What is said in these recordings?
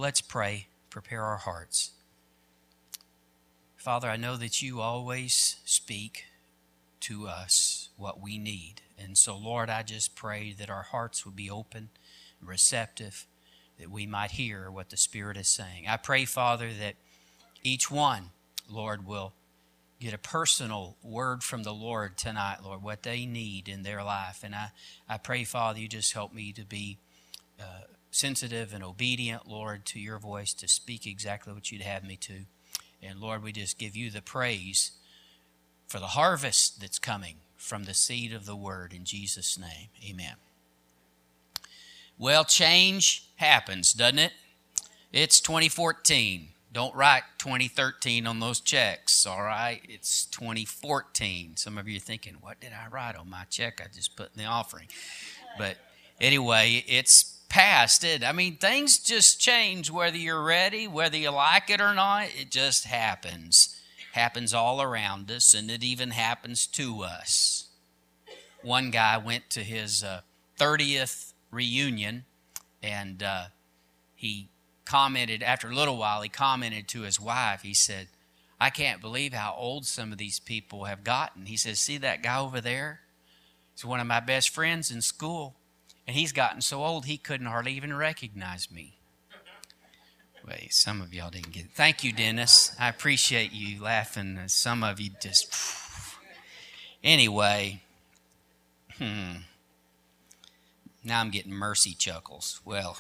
Well, let's pray, prepare our hearts. Father, I know that you always speak to us what we need. And so, Lord, I just pray that our hearts would be open, receptive, that we might hear what the Spirit is saying. I pray, Father, that each one, Lord, will get a personal word from the Lord tonight, Lord, what they need in their life. And I pray, Father, you just help me to be sensitive and obedient, Lord, to your voice, to speak exactly what you'd have me to. And Lord, we just give you the praise for the harvest that's coming from the seed of the word in Jesus' name. Amen. Well, change happens, doesn't it? It's 2014. Don't write 2013 on those checks, all right? It's 2014. Some of you are thinking, what did I write on my check I just put in the offering? But anyway, it's past it. I mean, things just change whether you're ready, whether you like it or not. It just happens. Happens all around us, and it even happens to us. One guy went to his 30th reunion, and he commented, after a little while, he commented to his wife. He said, I can't believe how old some of these people have gotten. He says, see that guy over there? He's one of my best friends in school. And he's gotten so old he couldn't hardly even recognize me. Wait, some of y'all didn't get it. Thank you, Dennis. I appreciate you laughing. Some of you just... Anyway. Now I'm getting mercy chuckles. Well,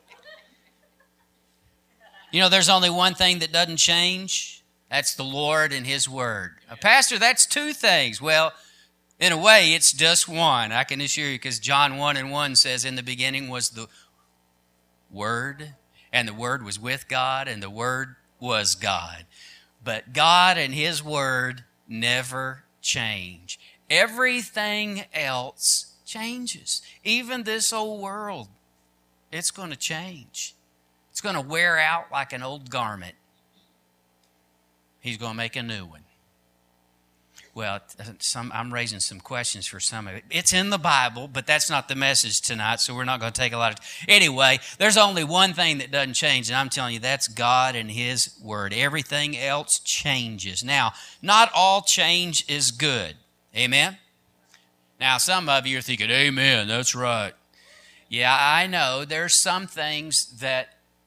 you know, there's only one thing that doesn't change. That's the Lord and His Word. Pastor, that's two things. Well, in a way, it's just one. I can assure you, because John 1:1 says, in the beginning was the Word, and the Word was with God, and the Word was God. But God and His Word never change. Everything else changes. Even this old world, it's going to change. It's going to wear out like an old garment. He's going to make a new one. Well, I'm raising some questions for some of it. It's in the Bible, but that's not the message tonight, so we're not going to take a lot of... Anyway, there's only one thing that doesn't change, and I'm telling you, that's God and His Word. Everything else changes. Now, not all change is good. Amen? Now, some of you are thinking, amen, that's right. Yeah, I know. There's some things that,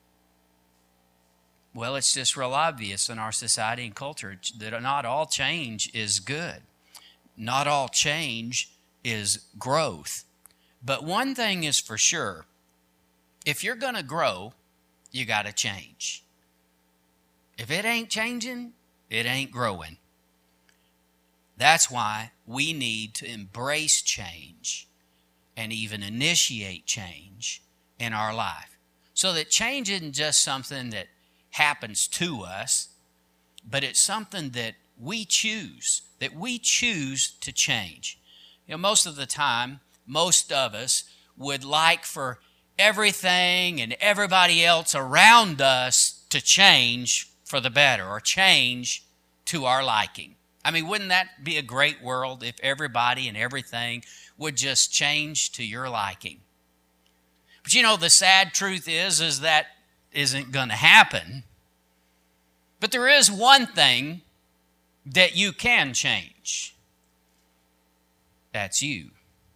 well, it's just real obvious in our society and culture that not all change is good. Not all change is growth. But one thing is for sure, if you're going to grow, you got to change. If it ain't changing, it ain't growing. That's why we need to embrace change and even initiate change in our life. So that change isn't just something that happens to us, but it's something that we choose to change. You know, most of the time, most of us would like for everything and everybody else around us to change for the better or change to our liking. I mean, wouldn't that be a great world if everybody and everything would just change to your liking? But you know, the sad truth is that isn't going to happen. But there is one thing that you can change. That's you.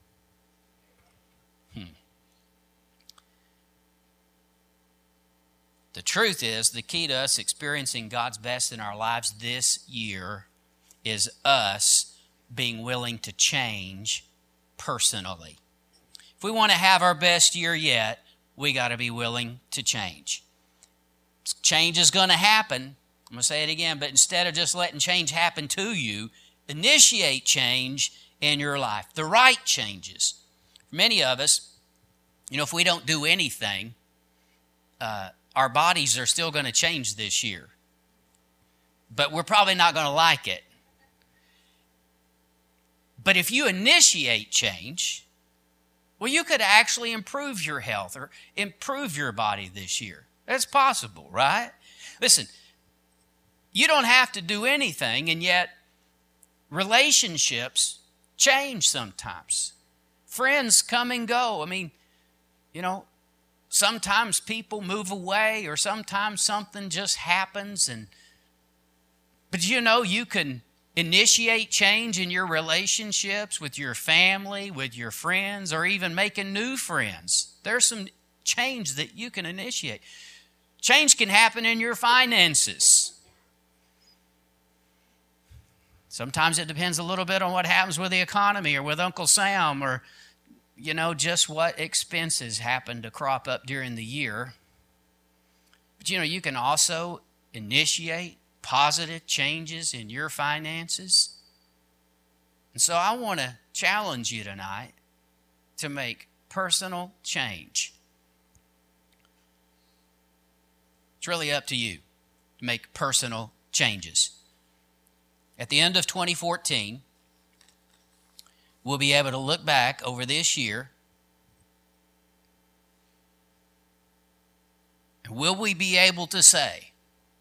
The truth is, the key to us experiencing God's best in our lives this year is us being willing to change personally. If we want to have our best year yet, we got to be willing to change. Change is going to happen. I'm going to say it again, but instead of just letting change happen to you, initiate change in your life. The right changes. For many of us, you know, if we don't do anything, our bodies are still going to change this year. But we're probably not going to like it. But if you initiate change, well, you could actually improve your health or improve your body this year. That's possible, right? Listen, you don't have to do anything, and yet relationships change sometimes. Friends come and go. I mean, you know, sometimes people move away, or sometimes something just happens. But you can initiate change in your relationships with your family, with your friends, or even making new friends. There's some change that you can initiate. Change can happen in your finances. Sometimes it depends a little bit on what happens with the economy or with Uncle Sam, or, just what expenses happen to crop up during the year. But, you can also initiate positive changes in your finances. And so I want to challenge you tonight to make personal change. It's really up to you to make personal changes. At the end of 2014, we'll be able to look back over this year. And will we be able to say,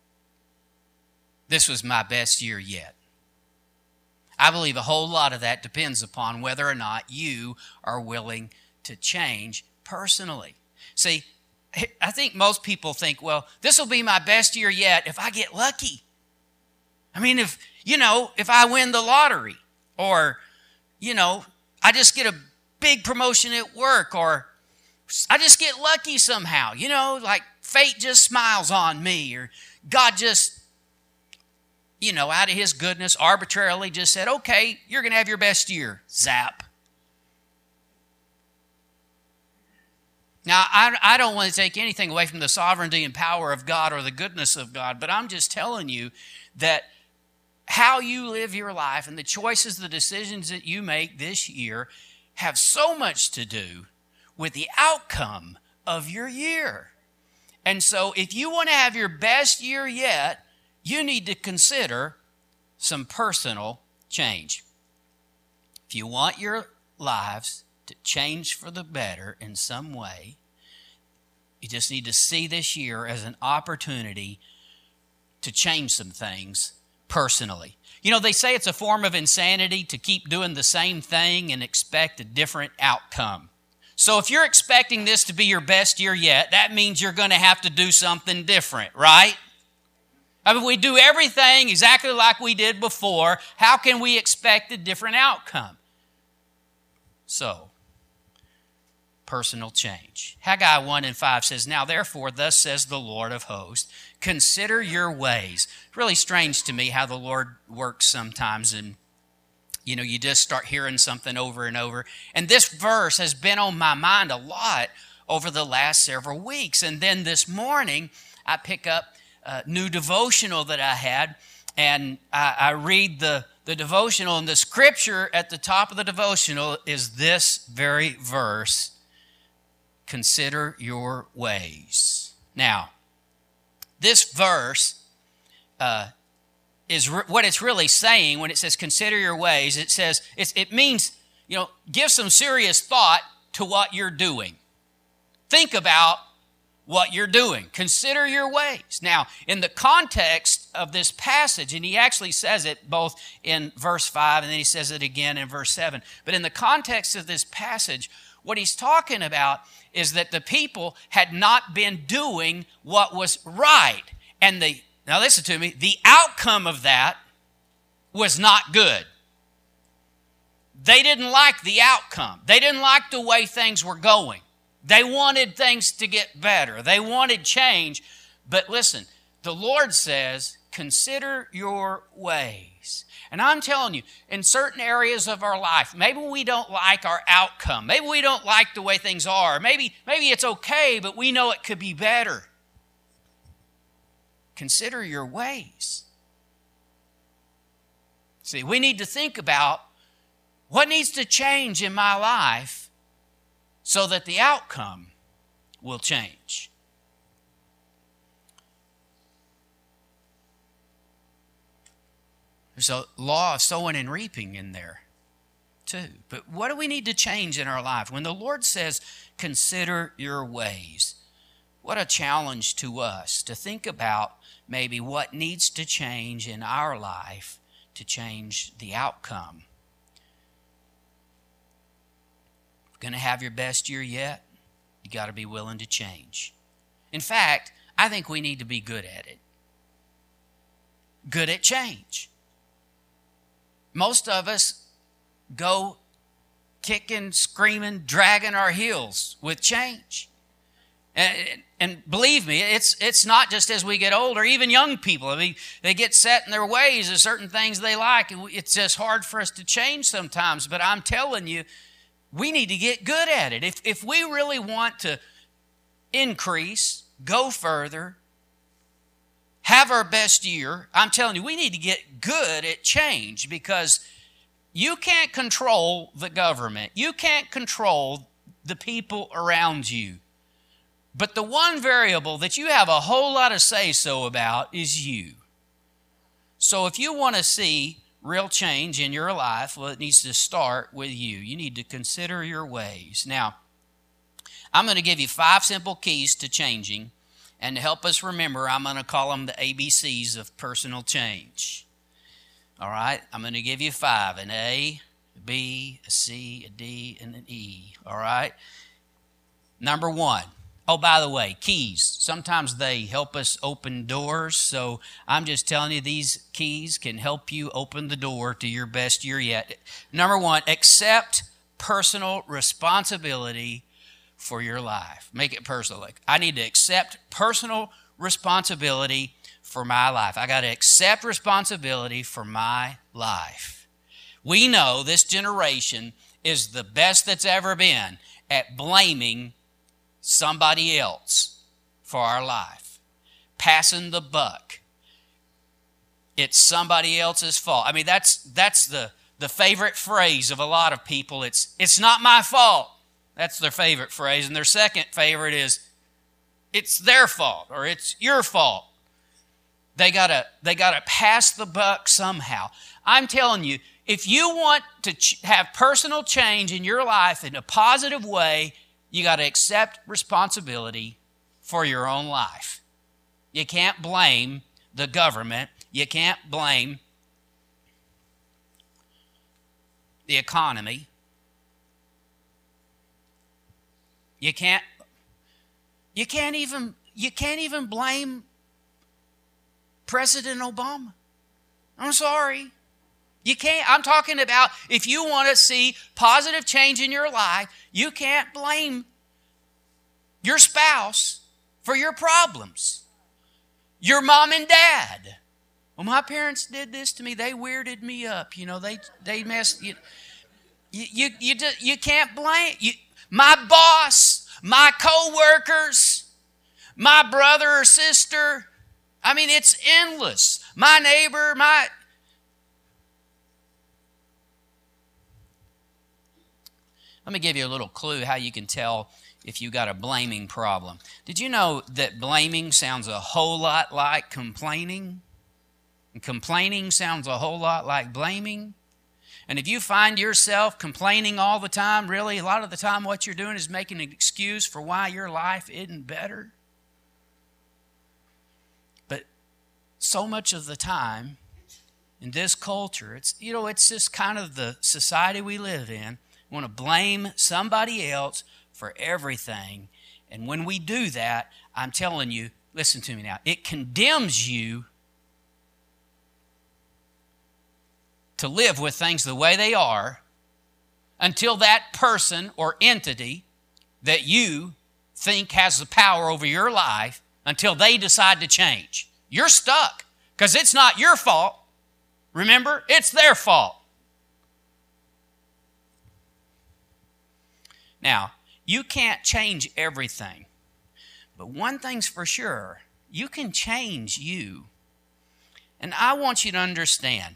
this was my best year yet? I believe a whole lot of that depends upon whether or not you are willing to change personally. See, I think most people think, well, this will be my best year yet if I get lucky. I mean, if I win the lottery, or, I just get a big promotion at work, or I just get lucky somehow, like fate just smiles on me, or God just, out of his goodness, arbitrarily just said, okay, you're going to have your best year. Zap. Now, I don't want to take anything away from the sovereignty and power of God or the goodness of God, but I'm just telling you that how you live your life and the choices, the decisions that you make this year have so much to do with the outcome of your year. And so if you want to have your best year yet, you need to consider some personal change. If you want your lives to change for the better in some way, you just need to see this year as an opportunity to change some things personally. They say it's a form of insanity to keep doing the same thing and expect a different outcome. So if you're expecting this to be your best year yet, that means you're going to have to do something different, right? I mean, we do everything exactly like we did before. How can we expect a different outcome? So, personal change. Haggai 1:5 says, now therefore, thus says the Lord of hosts, consider your ways. It's really strange to me how the Lord works sometimes, and you just start hearing something over and over. And this verse has been on my mind a lot over the last several weeks. And then this morning, I pick up a new devotional that I had, and I read the devotional, and the scripture at the top of the devotional is this very verse, consider your ways. Now, this verse is what it's really saying when it says consider your ways. It says, it means, give some serious thought to what you're doing. Think about what you're doing. Consider your ways. Now, in the context of this passage, and he actually says it both in verse 5 and then he says it again in verse 7. But in the context of this passage, what he's talking about is that the people had not been doing what was right. And now listen to me, the outcome of that was not good. They didn't like the outcome. They didn't like the way things were going. They wanted things to get better. They wanted change. But listen, the Lord says, consider your ways. And I'm telling you, in certain areas of our life, maybe we don't like our outcome. Maybe we don't like the way things are. Maybe it's okay, but we know it could be better. Consider your ways. See, we need to think about what needs to change in my life so that the outcome will change. There's a law of sowing and reaping in there too. But what do we need to change in our life? When the Lord says, consider your ways, what a challenge to us to think about maybe what needs to change in our life to change the outcome. Going to have your best year yet? You got to be willing to change. In fact, I think we need to be good at it. Good at change. Most of us go kicking, screaming, dragging our heels with change. And believe me, it's not just as we get older. Even young people, I mean, they get set in their ways of certain things they like. And it's just hard for us to change sometimes. But I'm telling you, we need to get good at it. If we really want to increase, go further, have our best year, I'm telling you, we need to get good at change, because you can't control the government. You can't control the people around you. But the one variable that you have a whole lot of say-so about is you. So if you want to see real change in your life, well, it needs to start with you. You need to consider your ways. Now, I'm going to give you 5 simple keys to changing. And to help us remember, I'm going to call them the ABCs of personal change. All right? I'm going to give you 5, an A, a B, a C, a D, and an E. All right? Number 1. Oh, by the way, keys. Sometimes they help us open doors. So I'm just telling you, these keys can help you open the door to your best year yet. Number 1, accept personal responsibility for your life. Make it personal. Like, I need to accept personal responsibility for my life. I got to accept responsibility for my life. We know this generation is the best that's ever been at blaming somebody else for our life. Passing the buck. It's somebody else's fault. I mean, that's the favorite phrase of a lot of people. It's not my fault. That's their favorite phrase. And their second favorite is, it's their fault, or it's your fault. They gotta pass the buck somehow. I'm telling you, if you want to have personal change in your life in a positive way, you got to accept responsibility for your own life. You can't blame the government. You can't blame the economy. You can't even blame President Obama. I'm sorry. You can't. I'm talking about if you want to see positive change in your life, you can't blame your spouse for your problems. Your mom and dad. Well, my parents did this to me. They weirded me up. You know, they messed. You can't blame my boss, my co-workers, my brother or sister. I mean, it's endless. My neighbor, Let me give you a little clue how you can tell if you got a blaming problem. Did you know that blaming sounds a whole lot like complaining? And complaining sounds a whole lot like blaming? And if you find yourself complaining all the time, really, a lot of the time what you're doing is making an excuse for why your life isn't better. But so much of the time in this culture, it's just kind of the society we live in. We want to blame somebody else for everything. And when we do that, I'm telling you, listen to me now, it condemns you to live with things the way they are until that person or entity that you think has the power over your life, until they decide to change. You're stuck because it's not your fault. Remember, it's their fault. Now, you can't change everything, but one thing's for sure, you can change you. And I want you to understand,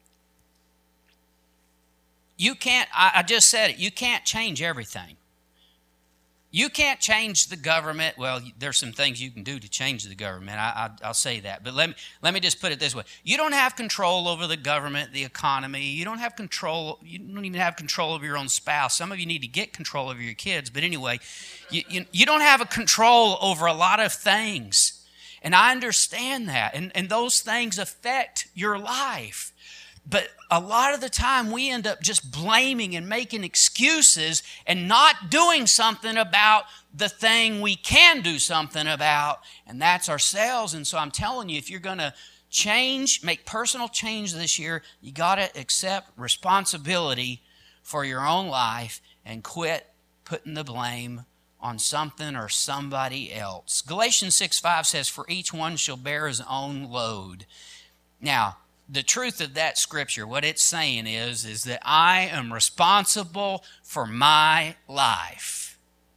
you can't, I just said it, you can't change everything. You can't change the government. Well, there's some things you can do to change the government. I'll say that. But let me just put it this way. You don't have control over the government, the economy. You don't have control. You don't even have control over your own spouse. Some of you need to get control over your kids. But anyway, you don't have a control over a lot of things. And I understand that. And those things affect your life. But a lot of the time we end up just blaming and making excuses and not doing something about the thing we can do something about, and that's ourselves. And so I'm telling you, if you're going to change, make personal change this year, you got to accept responsibility for your own life and quit putting the blame on something or somebody else. Galatians 6:5 says, "For each one shall bear his own load." Now, the truth of that scripture, what it's saying is that I am responsible for my life.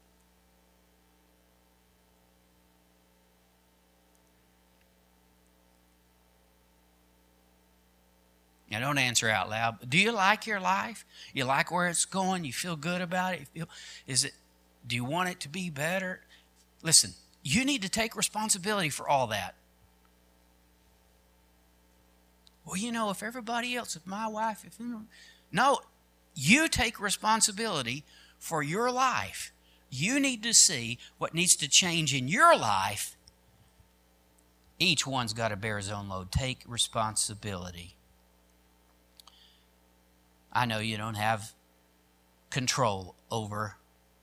Now, don't answer out loud. But do you like your life? You like where it's going? You feel good about it? Do you want it to be better? Listen, you need to take responsibility for all that. Well, if everybody else, if my wife, no, you take responsibility for your life. You need to see what needs to change in your life. Each one's got to bear his own load. Take responsibility. I know you don't have control over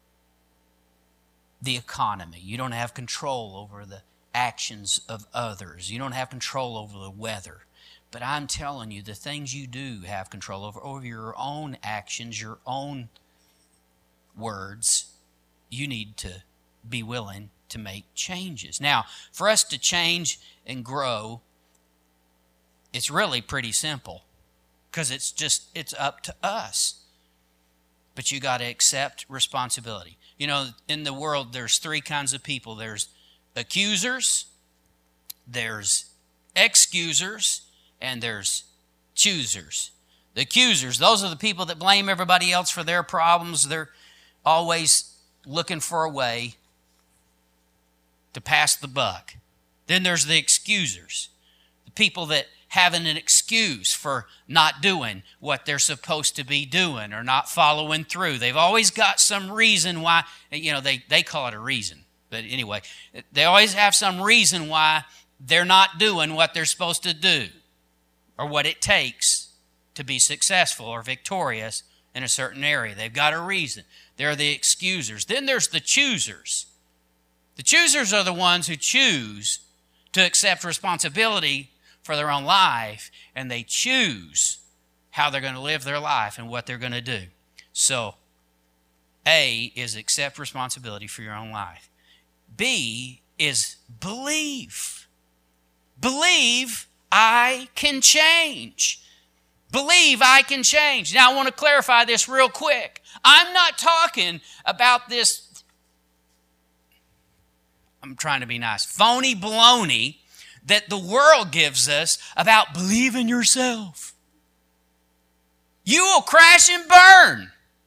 the economy. You don't have control over the actions of others. You don't have control over the weather. But I'm telling you, the things you do have control over your own actions, your own words, you need to be willing to make changes. Now, for us to change and grow, it's really pretty simple because it's up to us. But you got to accept responsibility. In the world, there's three kinds of people. There's accusers, there's excusers, and there's choosers. The accusers, those are the people that blame everybody else for their problems. They're always looking for a way to pass the buck. Then there's the excusers, the people that having an excuse for not doing what they're supposed to be doing or not following through. They've always got some reason why, they call it a reason. But anyway, they always have some reason why they're not doing what they're supposed to do or what it takes to be successful or victorious in a certain area. They've got a reason. They're the excusers. Then there's the choosers. The choosers are the ones who choose to accept responsibility for their own life, and they choose how they're going to live their life and what they're going to do. So, A is accept responsibility for your own life. B is believe. Believe I can change. Believe I can change. Now, I want to clarify this real quick. I'm not talking about this, I'm trying to be nice, phony baloney that the world gives us about believe in yourself. You will crash and burn.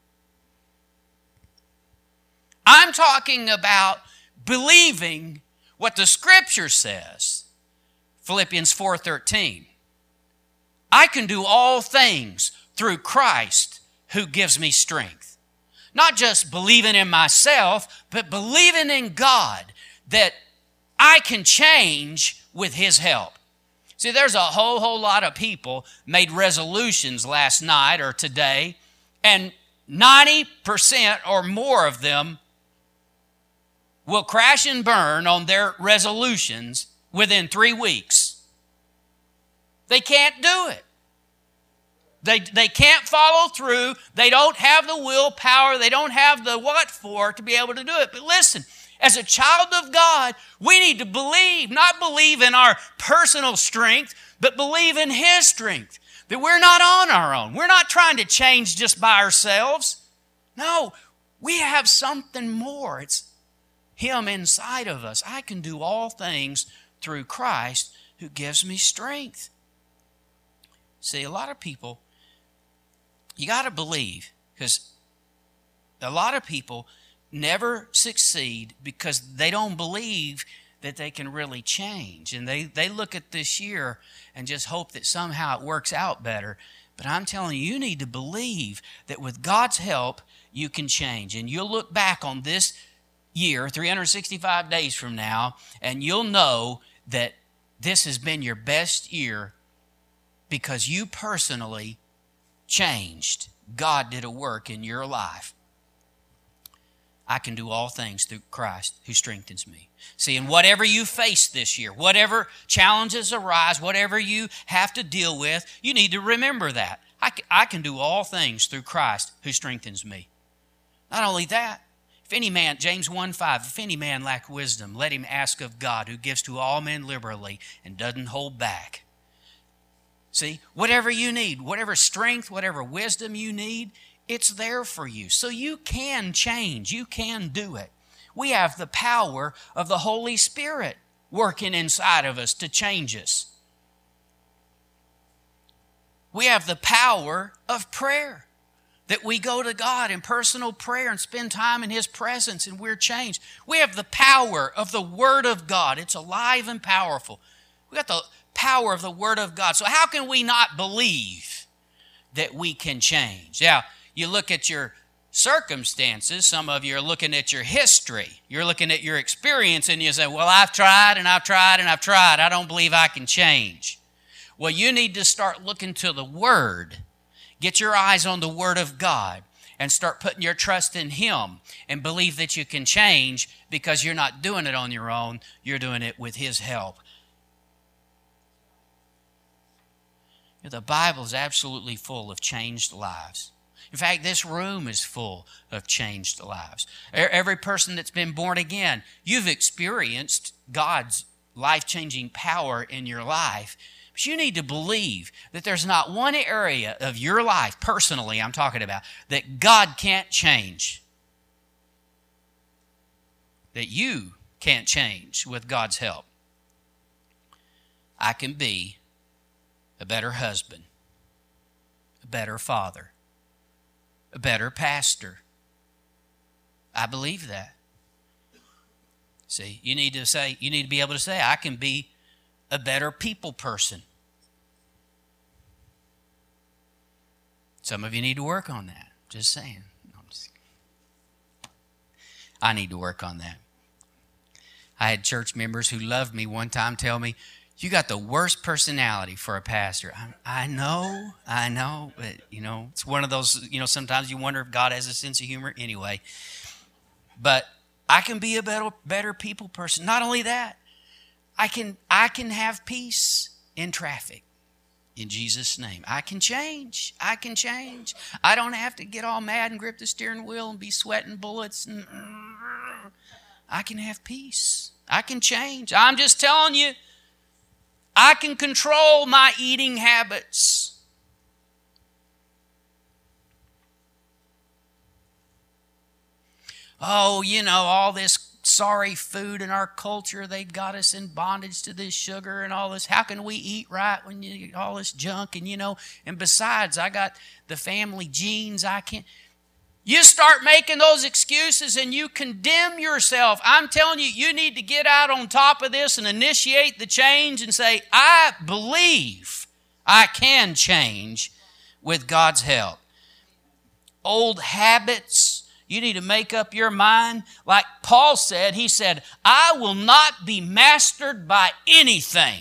I'm talking about believing what the Scripture says. Philippians 4:13. I can do all things through Christ who gives me strength. Not just believing in myself, but believing in God that I can change with His help. See, there's a whole lot of people made resolutions last night or today, and 90% or more of them will crash and burn on their resolutions within 3 weeks. They can't do it. They can't follow through. They don't have the willpower. They don't have the what for to be able to do it. But listen, as a child of God, we need to believe, not believe in our personal strength, but believe in His strength. That we're not on our own. We're not trying to change just by ourselves. No, we have something more. It's Him inside of us. I can do all things through Christ who gives me strength. See, a lot of people, you got to believe, because a lot of people never succeed because they don't believe that they can really change. And they look at this year and just hope that somehow it works out better. But I'm telling you, you need to believe that with God's help, you can change. And you'll look back on this year, 365 days from now, and you'll know that this has been your best year because you personally changed. God did a work in your life. I can do all things through Christ who strengthens me. See, and whatever you face this year, whatever challenges arise, whatever you have to deal with, you need to remember that. I can do all things through Christ who strengthens me. Not only that, if any man, James 1:5, if any man lack wisdom, let him ask of God, who gives to all men liberally and doesn't hold back. See, whatever you need, whatever strength, whatever wisdom you need, it's there for you. So you can change. You can do it. We have the power of the Holy Spirit working inside of us to change us. We have the power of prayer, that we go to God in personal prayer and spend time in His presence and we're changed. We have the power of the Word of God. It's alive and powerful. We got the power of the Word of God. So how can we not believe that we can change? Now, you look at your circumstances. Some of you are looking at your history. You're looking at your experience and you say, well, I've tried and I've tried and I've tried. I don't believe I can change. Well, you need to start looking to the Word. Get your eyes on the Word of God and start putting your trust in Him and believe that you can change, because you're not doing it on your own. You're doing it with His help. The Bible is absolutely full of changed lives. In fact, this room is full of changed lives. Every person that's been born again, you've experienced God's life-changing power in your life. But you need to believe that there's not one area of your life, personally I'm talking about, that God can't change. That you can't change with God's help. I can be a better husband, a better father, a better pastor. I believe that. See, you need to be able to say, I can be a better people person. Some of you need to work on that. Just saying. I need to work on that. I had church members who loved me one time tell me, you got the worst personality for a pastor. I know, but, it's one of those, sometimes you wonder if God has a sense of humor anyway. But I can be a better people person. Not only that, I can have peace in traffic. In Jesus' name. I can change. I don't have to get all mad and grip the steering wheel and be sweating bullets. I can have peace. I can change. I'm just telling you, I can control my eating habits. Oh, all this sorry food in our culture, they've got us in bondage to this sugar and all this. How can we eat right when you get all this junk? And besides, I got the family genes. I can't. You start making those excuses and you condemn yourself. I'm telling you, you need to get out on top of this and initiate the change and say, I believe I can change with God's help. Old habits. You need to make up your mind. Like Paul said, he said, I will not be mastered by anything.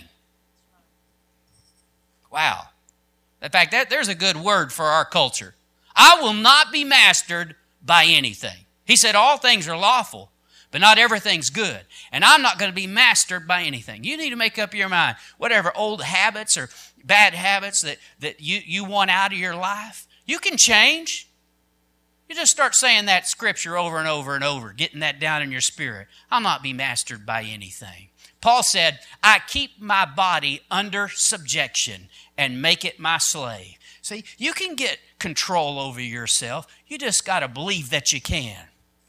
Wow. In fact, there's a good word for our culture. I will not be mastered by anything. He said all things are lawful, but not everything's good. And I'm not going to be mastered by anything. You need to make up your mind. Whatever old habits or bad habits that you want out of your life, you can change. You just start saying that scripture over and over and over, getting that down in your spirit. I'll not be mastered by anything. Paul said, I keep my body under subjection and make it my slave. See, you can get control over yourself. You just got to believe that you can.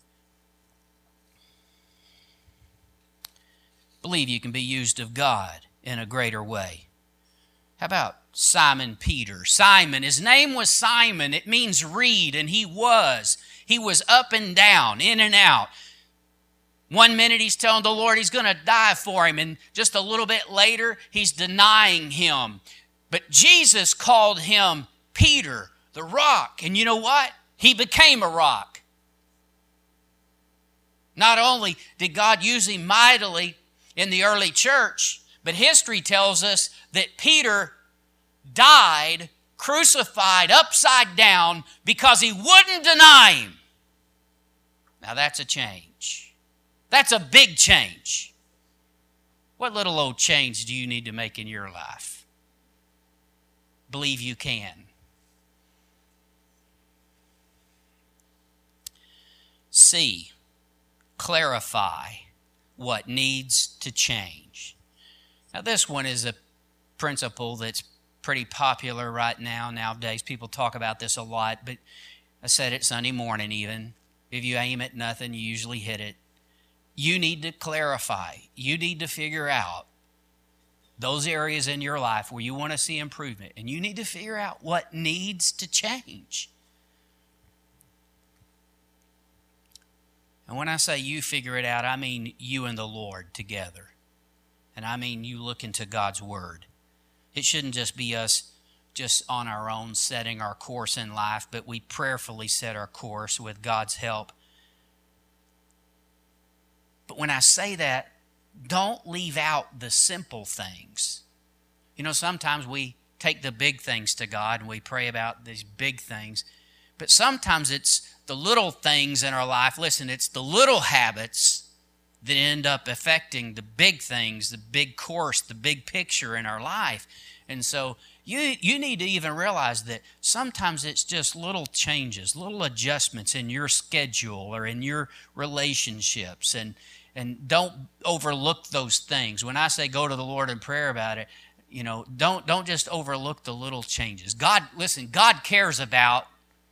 Believe you can be used of God in a greater way. How about Simon Peter? Simon, his name was Simon. It means reed, and he was up and down, in and out. One minute he's telling the Lord he's going to die for him, and just a little bit later he's denying him. But Jesus called him Peter, the rock. And you know what? He became a rock. Not only did God use him mightily in the early church, but history tells us that Peter died, crucified upside down because he wouldn't deny him. Now that's a change. That's a big change. What little old change do you need to make in your life? Believe you can. C, clarify what needs to change. Now this one is a principle that's pretty popular right now. Nowadays people talk about this a lot, but I said it Sunday morning even. If you aim at nothing, you usually hit it. You need to clarify. You need to figure out those areas in your life where you want to see improvement, and you need to figure out what needs to change. And when I say you figure it out, I mean you and the Lord together. And I mean you look into God's Word. It shouldn't just be us just on our own setting our course in life, but we prayerfully set our course with God's help. But when I say that, don't leave out the simple things. You know, sometimes we take the big things to God and we pray about these big things. But sometimes it's the little things in our life. Listen, it's the little habits that end up affecting the big things, the big course, the big picture in our life. And so you need to even realize that sometimes it's just little changes, little adjustments in your schedule or in your relationships. And don't overlook those things. When I say go to the Lord in prayer about it, you know, don't just overlook the little changes. God cares about,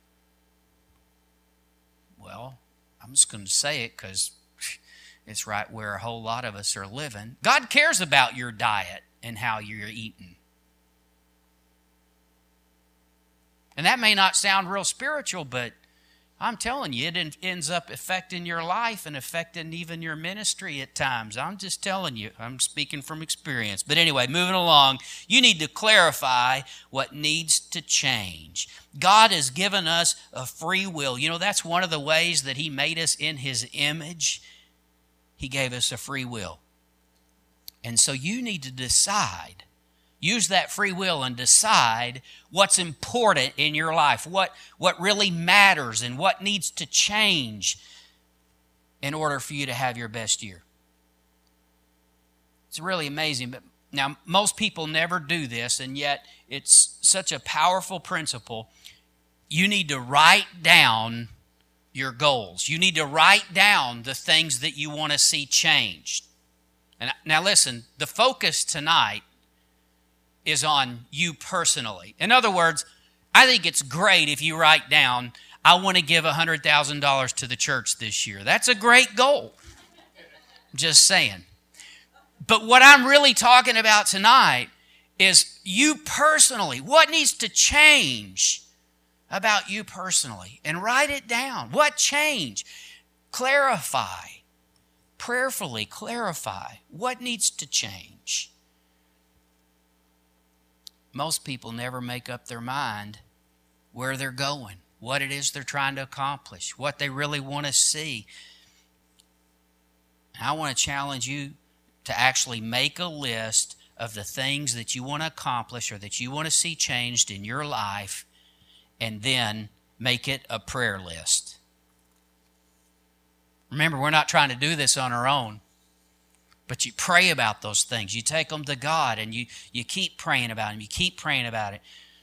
well, I'm just going to say it because it's right where a whole lot of us are living. God cares about your diet and how you're eating. And that may not sound real spiritual, but I'm telling you, it ends up affecting your life and affecting even your ministry at times. I'm just telling you. I'm speaking from experience. But anyway, moving along, you need to clarify what needs to change. God has given us a free will. You know, that's one of the ways that He made us in His image. He gave us a free will. And so you need to decide. Use that free will and decide what's important in your life, what really matters and what needs to change in order for you to have your best year. It's really amazing. But now, most people never do this, and yet it's such a powerful principle. You need to write down your goals. You need to write down the things that you want to see changed. And now listen, the focus tonight is on you personally. In other words, I think it's great if you write down, I want to give $100,000 to the church this year. That's a great goal. Just saying. But what I'm really talking about tonight is you personally. What needs to change about you personally? And write it down. What change? Clarify. Prayerfully clarify what needs to change. Most people never make up their mind where they're going, what it is they're trying to accomplish, what they really want to see. And I want to challenge you to actually make a list of the things that you want to accomplish or that you want to see changed in your life, and then make it a prayer list. Remember, we're not trying to do this on our own. But you pray about those things. You take them to God and you keep praying about them. You keep praying about it.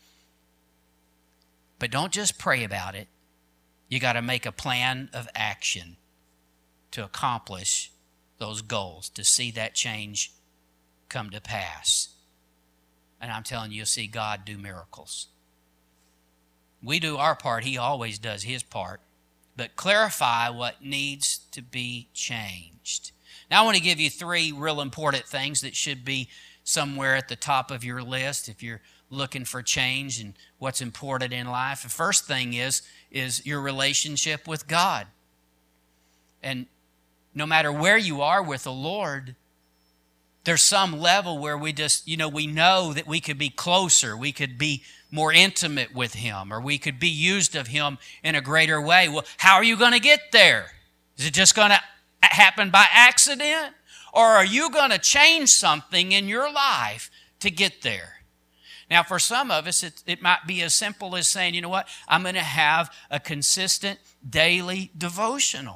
But don't just pray about it. You got to make a plan of action to accomplish those goals, to see that change come to pass. And I'm telling you, you'll see God do miracles. We do our part. He always does His part. But clarify what needs to be changed. Now, I want to give you 3 real important things that should be somewhere at the top of your list if you're looking for change and what's important in life. The first thing is your relationship with God. And no matter where you are with the Lord, there's some level where we just, we know that we could be closer, we could be more intimate with Him, or we could be used of Him in a greater way. Well, how are you going to get there? Is it just going to happen by accident? Or are you going to change something in your life to get there? Now, for some of us, it might be as simple as saying, you know what, I'm going to have a consistent daily devotional.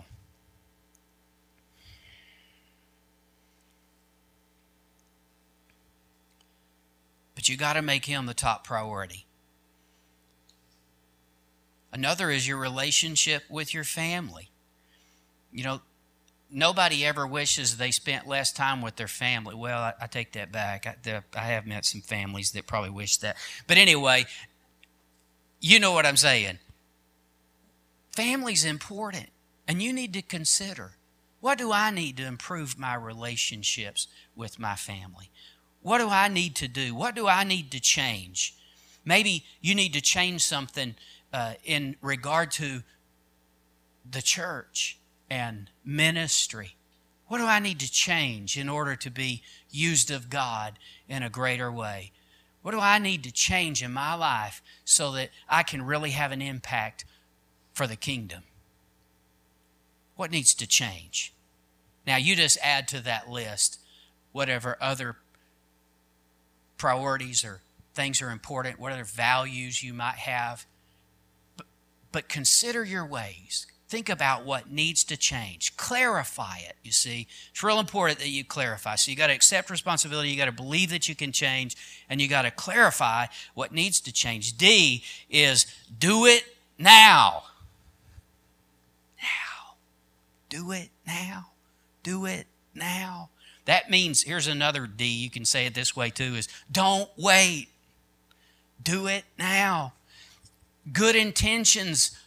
But you got to make Him the top priority. Another is your relationship with your family. You know, nobody ever wishes they spent less time with their family. Well, I take that back. I have met some families that probably wish that. But anyway, you know what I'm saying. Family's important, and you need to consider, what do I need to improve my relationships with my family? What do I need to do? What do I need to change? Maybe you need to change something in regard to the church and ministry. What do I need to change in order to be used of God in a greater way? What do I need to change in my life so that I can really have an impact for the kingdom? What needs to change? Now, you just add to that list whatever other priorities or things are important, what other values you might have. But consider your ways. Think about what needs to change. Clarify it, you see. It's real important that you clarify. So you got to accept responsibility, you got to believe that you can change, and you got to clarify what needs to change. D is do it now. Now. Do it now. Do it now. That means, here's another D, you can say it this way too, is don't wait. Do it now. Good intentions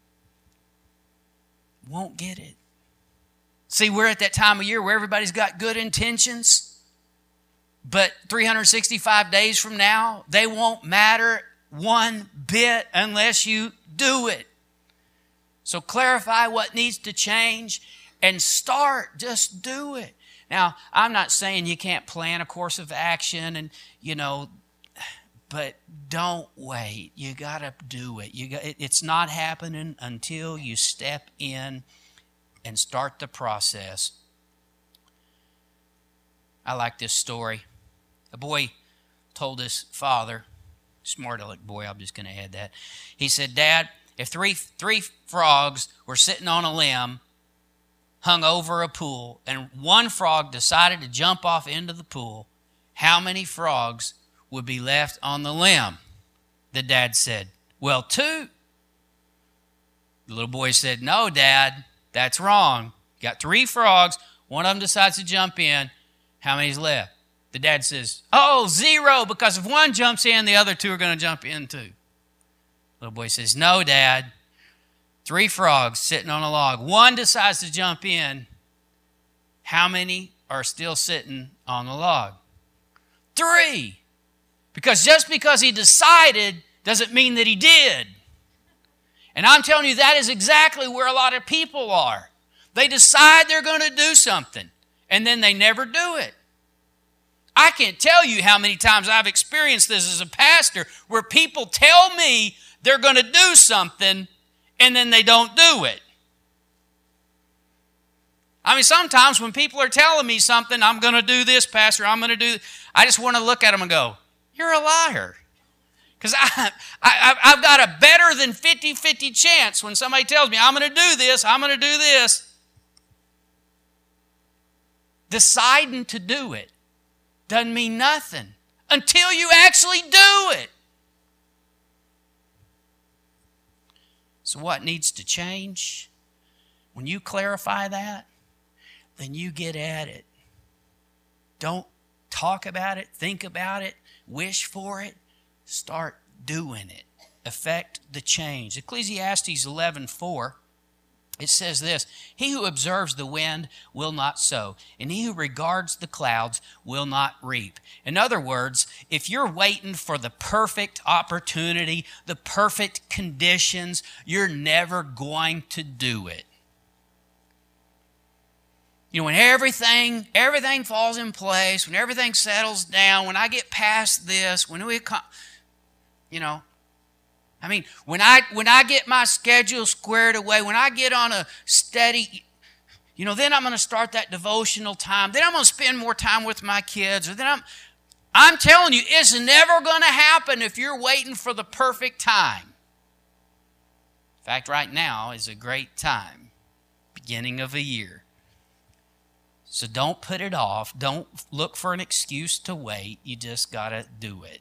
won't get it. See, we're at that time of year where everybody's got good intentions, but 365 days from now, they won't matter one bit unless you do it. So clarify what needs to change and start. Just do it. Now, I'm not saying you can't plan a course of action and, but don't wait. You got to do it. It's not happening until you step in and start the process. I like this story. A boy told his father, smart aleck boy, I'm just going to add that. He said, Dad, if three frogs were sitting on a limb hung over a pool and one frog decided to jump off into the pool, how many frogs would be left on the limb? The dad said, well, 2. The little boy said, no, Dad, that's wrong. You got 3 frogs. One of them decides to jump in. How many's left? The dad says, 0, because if one jumps in, the other 2 are going to jump in too. Little boy says, no, Dad. 3 frogs sitting on a log. One decides to jump in. How many are still sitting on the log? 3. Because just because he decided doesn't mean that he did. And I'm telling you, that is exactly where a lot of people are. They decide they're going to do something, and then they never do it. I can't tell you how many times I've experienced this as a pastor where people tell me they're going to do something, and then they don't do it. I mean, sometimes when people are telling me something, I'm going to do this, Pastor, I'm going to do this, I just want to look at them and go, you're a liar. Because I've got a better than 50-50 chance when somebody tells me, I'm going to do this, I'm going to do this. Deciding to do it doesn't mean nothing until you actually do it. So what needs to change? When you clarify that, then you get at it. Don't talk about it, think about it, wish for it. Start doing it. Affect the change. Ecclesiastes 11:4, it says this, he who observes the wind will not sow, and he who regards the clouds will not reap. In other words, if you're waiting for the perfect opportunity, the perfect conditions, you're never going to do it. You know, when everything falls in place, when everything settles down, when I get past this, when I get my schedule squared away, when I get on a steady, then I'm going to start that devotional time. Then I'm going to spend more time with my kids. Or then I'm telling you, it's never going to happen if you're waiting for the perfect time. In fact, right now is a great time, beginning of a year. So don't put it off. Don't look for an excuse to wait. You just got to do it.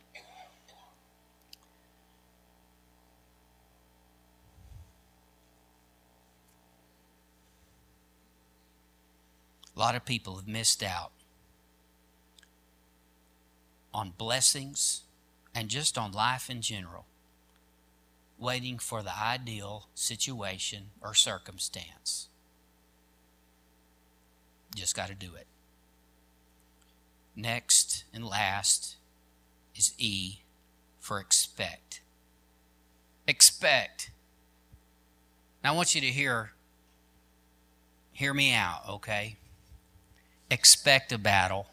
A lot of people have missed out on blessings and just on life in general, waiting for the ideal situation or circumstance. Just got to do it. Next and last is E for expect. Expect. Now I want you to hear me out, okay? Expect a battle.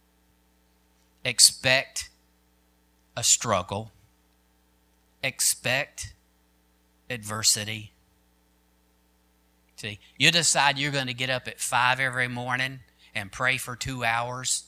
Expect a struggle. Expect adversity. See, you decide you're going to get up at 5 every morning and pray for 2 hours.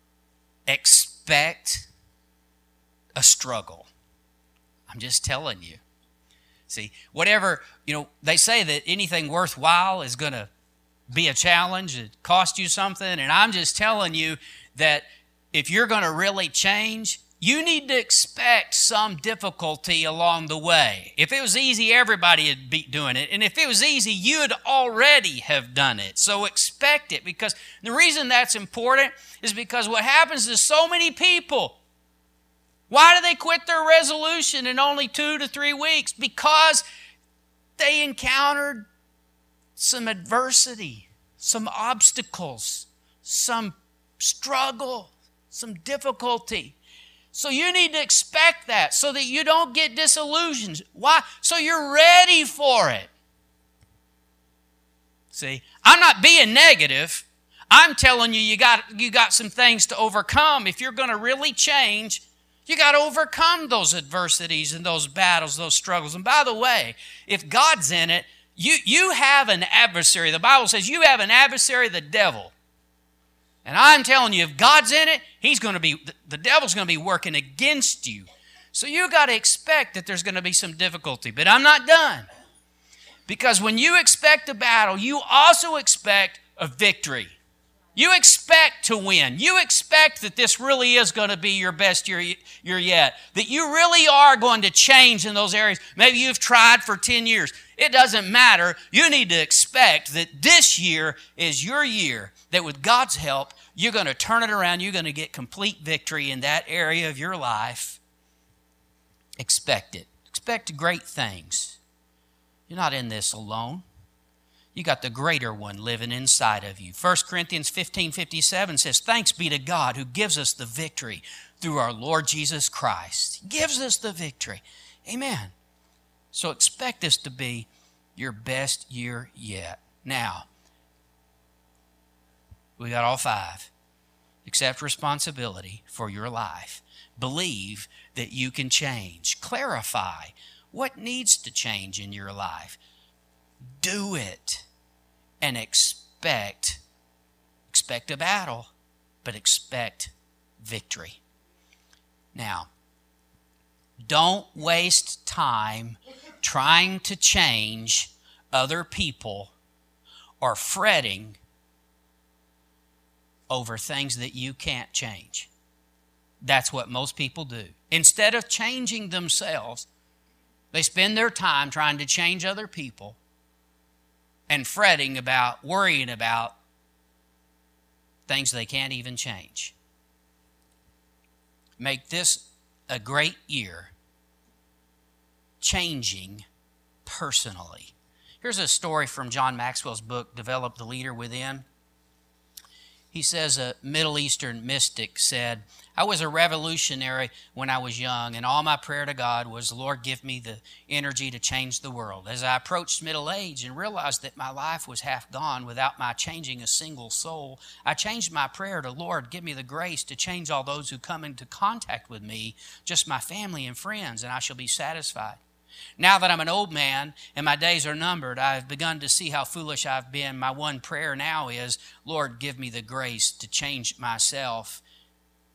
Expect a struggle. I'm just telling you. See, whatever, they say that anything worthwhile is going to be a challenge, it cost you something, and I'm just telling you that if you're going to really change, you need to expect some difficulty along the way. If it was easy, everybody would be doing it. And if it was easy, you'd already have done it. So expect it, because the reason that's important is because what happens to so many people, why do they quit their resolution in only 2 to 3 weeks? Because they encountered some adversity, some obstacles, some struggle, some difficulty. So you need to expect that so that you don't get disillusioned. Why? So you're ready for it. See, I'm not being negative. I'm telling you, you got some things to overcome. If you're going to really change, you got to overcome those adversities and those battles, those struggles. And by the way, if God's in it, you have an adversary. The Bible says you have an adversary, the devil. And I'm telling you, if God's in it, the devil's going to be working against you. So you got to expect that there's going to be some difficulty. But I'm not done. Because when you expect a battle, you also expect a victory. You expect to win. You expect that this really is going to be your best year yet. That you really are going to change in those areas. Maybe you've tried for 10 years. It doesn't matter. You need to expect that this year is your year. That with God's help, you're going to turn it around. You're going to get complete victory in that area of your life. Expect it. Expect great things. You're not in this alone. You got the greater one living inside of you. 1 Corinthians 15:57 says, "Thanks be to God who gives us the victory through our Lord Jesus Christ." He gives us the victory. Amen. So expect this to be your best year yet. Now, we got all 5. Accept responsibility for your life. Believe that you can change. Clarify what needs to change in your life. Do it. And expect a battle, but expect victory. Now, don't waste time trying to change other people or fretting over things that you can't change. That's what most people do. Instead of changing themselves, they spend their time trying to change other people and worrying about things they can't even change. Make this a great year, changing personally. Here's a story from John Maxwell's book, Develop the Leader Within. He says a Middle Eastern mystic said, "I was a revolutionary when I was young, and all my prayer to God was, 'Lord, give me the energy to change the world.' As I approached middle age and realized that my life was half gone without my changing a single soul, I changed my prayer to, 'Lord, give me the grace to change all those who come into contact with me, just my family and friends, and I shall be satisfied. Now that I'm an old man and my days are numbered, I have begun to see how foolish I've been. My one prayer now is, 'Lord, give me the grace to change myself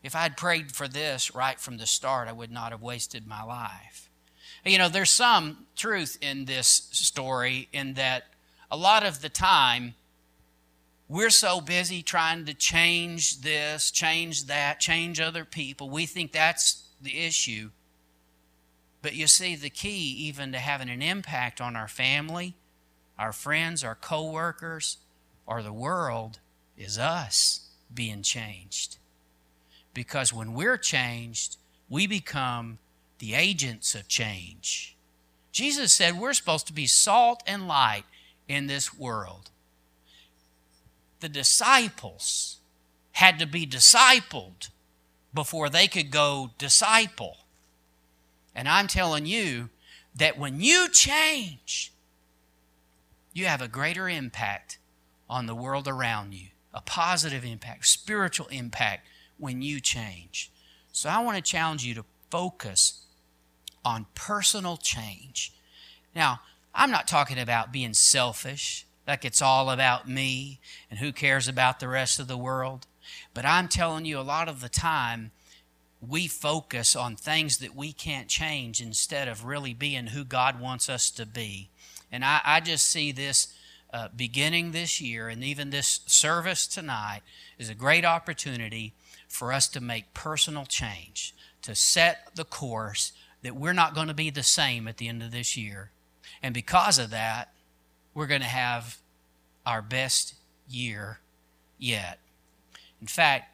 If I'd prayed for this right from the start, I would not have wasted my life. You know, there's some truth in this story in that a lot of the time we're so busy trying to change this, change that, change other people. We think that's the issue. But you see, the key even to having an impact on our family, our friends, our co-workers, or the world is us being changed. Because when we're changed, we become the agents of change. Jesus said we're supposed to be salt and light in this world. The disciples had to be discipled before they could go disciple. And I'm telling you that when you change, you have a greater impact on the world around you, a positive impact, spiritual impact when you change. So I want to challenge you to focus on personal change. Now, I'm not talking about being selfish, like it's all about me and who cares about the rest of the world. But I'm telling you, a lot of the time, we focus on things that we can't change instead of really being who God wants us to be. And I just see this beginning this year, and even this service tonight is a great opportunity for us to make personal change, to set the course that we're not going to be the same at the end of this year. And because of that, we're going to have our best year yet. In fact,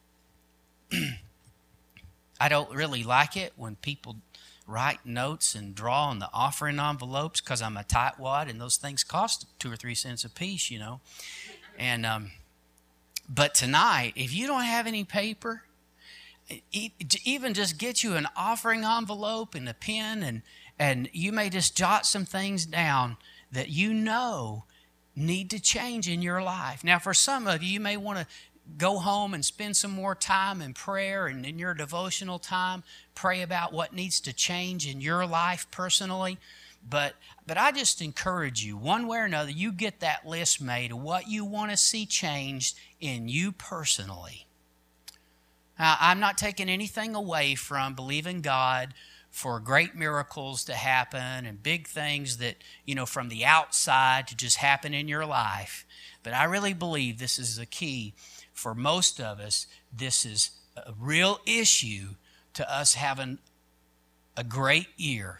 I don't really like it when people write notes and draw on the offering envelopes because I'm a tightwad and those things cost 2 or 3 cents a piece, you know. And but tonight, if you don't have any paper, even just get you an offering envelope and a pen, and you may just jot some things down that you know need to change in your life. Now, for some of you, you may want to go home and spend some more time in prayer, and in your devotional time, pray about what needs to change in your life personally. But I just encourage you, one way or another, you get that list made of what you want to see changed in you personally. Now, I'm not taking anything away from believing God for great miracles to happen and big things that, you know, from the outside to just happen in your life. But I really believe this is the key. For most of us, this is a real issue to us having a great year.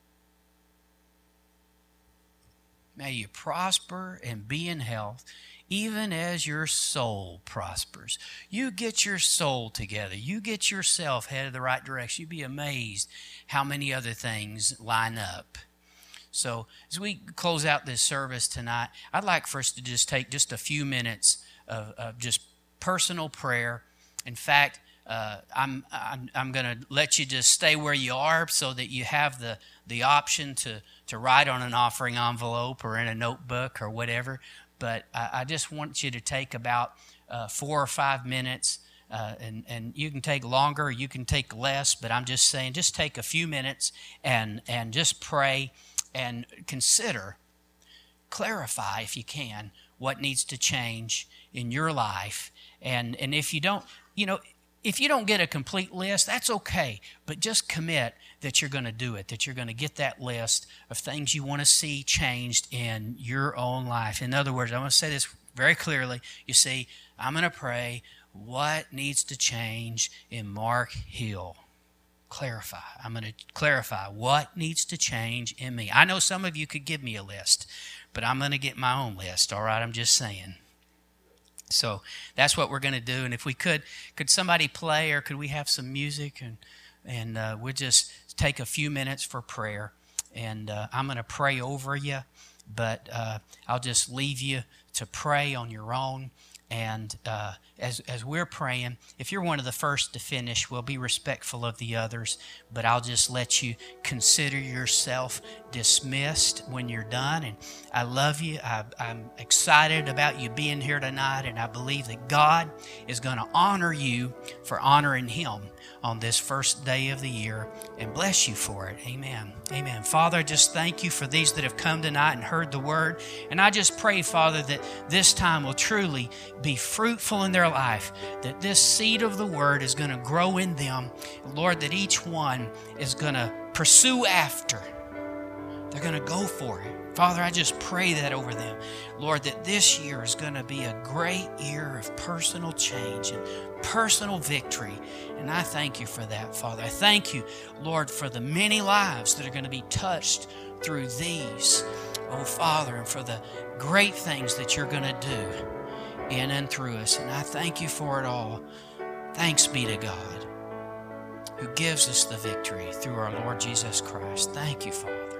May you prosper and be in health, even as your soul prospers. You get your soul together. You get yourself headed the right direction. You'd be amazed how many other things line up. So as we close out this service tonight, I'd like for us to just take just a few minutes of just personal prayer. In fact, I'm going to let you just stay where you are so that you have the option to write on an offering envelope or in a notebook or whatever. But I just want you to take about 4 or 5 minutes, and you can take longer, or you can take less. But I'm just saying, just take a few minutes and just pray and consider, clarify if you can, what needs to change in your life. And if you don't, if you don't get a complete list, that's okay. But just commit that you're going to do it, that you're going to get that list of things you want to see changed in your own life. In other words, I want to say this very clearly. You see, I'm going to pray what needs to change in Mark Hill. Clarify. I'm going to clarify what needs to change in me. I know some of you could give me a list, but I'm going to get my own list, all right? I'm just saying. So that's what we're going to do. And if we could somebody play, or could we have some music? And we'll just take a few minutes for prayer. And I'm going to pray over you, but I'll just leave you to pray on your own. And as we're praying, if you're one of the first to finish, we'll be respectful of the others, but I'll just let you consider yourself dismissed when you're done. And I love you. I'm excited about you being here tonight, and I believe that God is going to honor you for honoring Him on this first day of the year, and bless you for it. Amen. Amen. Father, I just thank you for these that have come tonight and heard the word. And I just pray, Father, that this time will truly be fruitful in their life, that this seed of the Word is going to grow in them. Lord, that each one is going to pursue after. They're going to go for it. Father, I just pray that over them. Lord, that this year is going to be a great year of personal change and personal victory. And I thank you for that, Father. I thank you, Lord, for the many lives that are going to be touched through these, oh Father, and for the great things that you're going to do in and through us. And I thank you for it all. Thanks be to God, who gives us the victory through our Lord Jesus Christ. Thank you, Father.